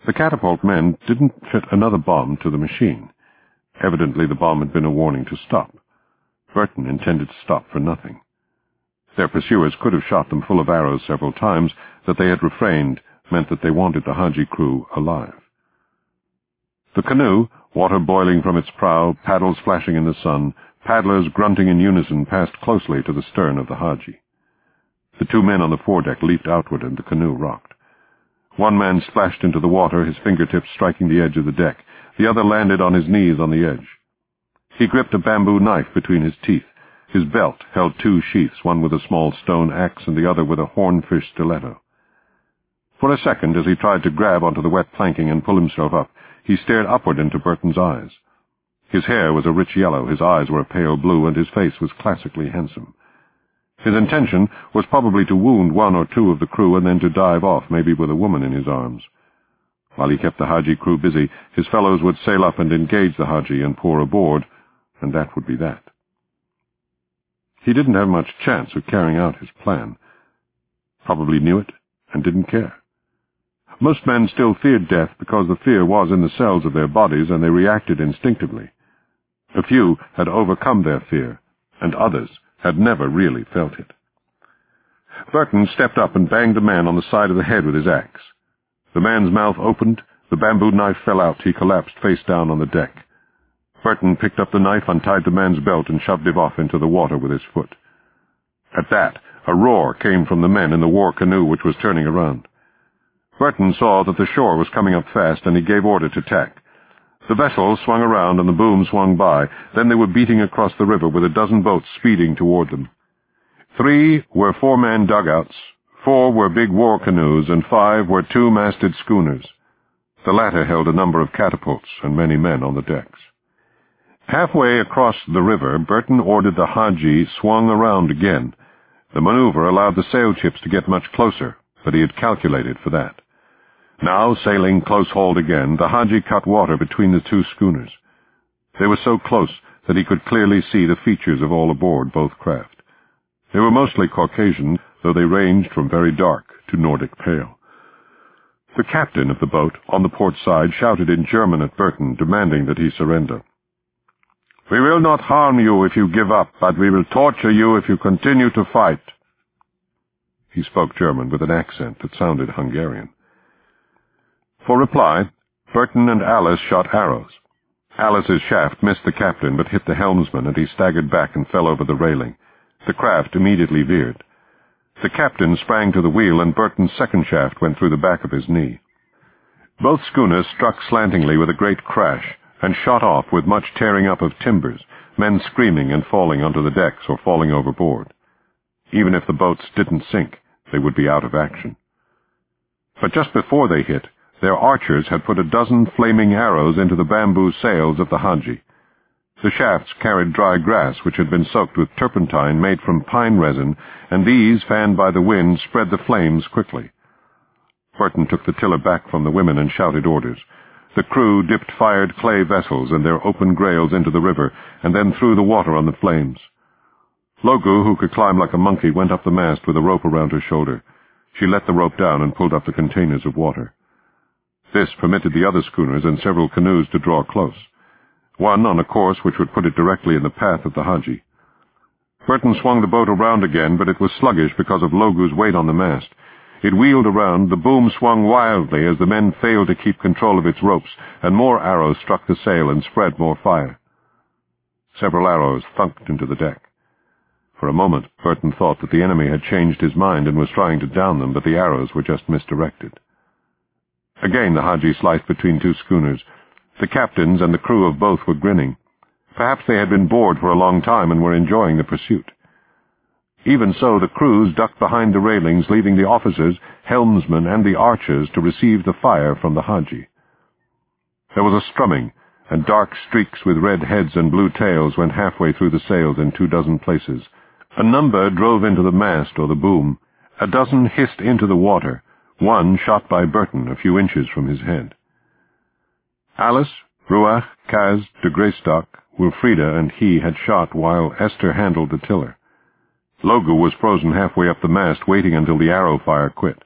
The catapult men didn't fit another bomb to the machine. Evidently the bomb had been a warning to stop. Burton intended to stop for nothing. Their pursuers could have shot them full of arrows several times. That they had refrained meant that they wanted the Hadji crew alive. The canoe, water boiling from its prow, paddles flashing in the sun, paddlers grunting in unison, passed closely to the stern of the Hadji. The two men on the foredeck leaped outward, and the canoe rocked. One man splashed into the water, his fingertips striking the edge of the deck. The other landed on his knees on the edge. He gripped a bamboo knife between his teeth. His belt held two sheaths, one with a small stone axe and the other with a hornfish stiletto. For a second, as he tried to grab onto the wet planking and pull himself up, he stared upward into Burton's eyes. His hair was a rich yellow, his eyes were a pale blue, and his face was classically handsome. His intention was probably to wound one or two of the crew and then to dive off, maybe with a woman in his arms. While he kept the Hadji crew busy, his fellows would sail up and engage the Hadji and pour aboard, and that would be that. He didn't have much chance of carrying out his plan. Probably knew it and didn't care. Most men still feared death because the fear was in the cells of their bodies and they reacted instinctively. A few had overcome their fear, and others had never really felt it. Burton stepped up and banged the man on the side of the head with his axe. The man's mouth opened, the bamboo knife fell out, he collapsed face down on the deck. Burton picked up the knife, untied the man's belt, and shoved him off into the water with his foot. At that, a roar came from the men in the war canoe which was turning around. Burton saw that the shore was coming up fast, and he gave order to tack. The vessel swung around and the boom swung by. Then they were beating across the river with a dozen boats speeding toward them. 3 were 4-man dugouts, 4 were big war canoes, and 5 were 2-masted schooners. The latter held a number of catapults and many men on the decks. Halfway across the river, Burton ordered the Hadji swung around again. The maneuver allowed the sail chips to get much closer, but he had calculated for that. Now, sailing close-hauled again, the Hadji cut water between the two schooners. They were so close that he could clearly see the features of all aboard both craft. They were mostly Caucasian, though they ranged from very dark to Nordic pale. The captain of the boat, on the port side, shouted in German at Burton, demanding that he surrender. "We will not harm you if you give up, but we will torture you if you continue to fight." He spoke German with an accent that sounded Hungarian. For reply, Burton and Alice shot arrows. Alice's shaft missed the captain but hit the helmsman, and he staggered back and fell over the railing. The craft immediately veered. The captain sprang to the wheel, and Burton's second shaft went through the back of his knee. Both schooners struck slantingly with a great crash, and shot off with much tearing up of timbers, men screaming and falling onto the decks or falling overboard. Even if the boats didn't sink, they would be out of action. But just before they hit, their archers had put a dozen flaming arrows into the bamboo sails of the Hadji. The shafts carried dry grass which had been soaked with turpentine made from pine resin, and these, fanned by the wind, spread the flames quickly. Burton took the tiller back from the women and shouted orders. The crew dipped fired clay vessels and their open grails into the river, and then threw the water on the flames. Logu, who could climb like a monkey, went up the mast with a rope around her shoulder. She let the rope down and pulled up the containers of water. This permitted the other schooners and several canoes to draw close, one on a course which would put it directly in the path of the Hadji. Burton swung the boat around again, but it was sluggish because of Logu's weight on the mast. It wheeled around, the boom swung wildly as the men failed to keep control of its ropes, and more arrows struck the sail and spread more fire. Several arrows thunked into the deck. For a moment, Burton thought that the enemy had changed his mind and was trying to down them, but the arrows were just misdirected. Again the Hadji sliced between two schooners. The captains and the crew of both were grinning. Perhaps they had been bored for a long time and were enjoying the pursuit. Even so, the crews ducked behind the railings, leaving the officers, helmsmen, and the archers to receive the fire from the Hadji. There was a strumming, and dark streaks with red heads and blue tails went halfway through the sails in 24 places. A number drove into the mast or the boom. A dozen hissed into the water, one shot by Burton a few inches from his head. Alice, Ruach, Kaz, de Greystock, Wilfrida, and he had shot while Esther handled the tiller. Logu was frozen halfway up the mast, waiting until the arrow fire quit.